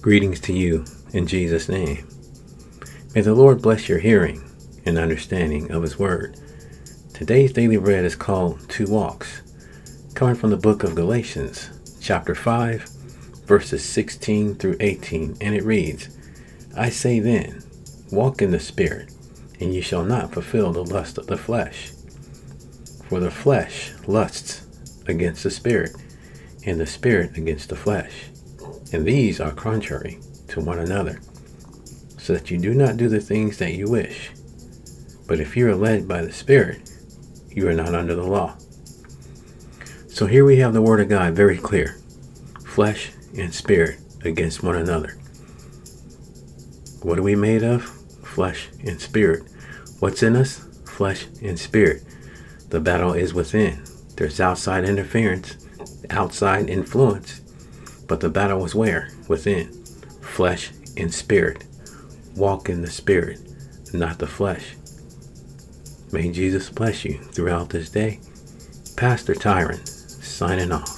Greetings to you in Jesus' name. May the Lord bless your hearing and understanding of His Word. Today's daily bread is called Two Walks, coming from the book of Galatians, chapter 5, verses 16 through 18, and it reads, I say then, walk in the Spirit, and ye shall not fulfill the lust of the flesh. For the flesh lusts against the Spirit, and the Spirit against the flesh. And these are contrary to one another, so that you do not do the things that you wish. But if you are led by the Spirit, you are not under the law. So here we have the Word of God very clear. Flesh and spirit against one another. What are we made of? Flesh and spirit. What's in us? Flesh and spirit. The battle is within. There's outside interference, outside influence. But the battle is where? Within. Flesh and spirit. Walk in the Spirit, not the flesh. May Jesus bless you throughout this day. Pastor Tyron, signing off.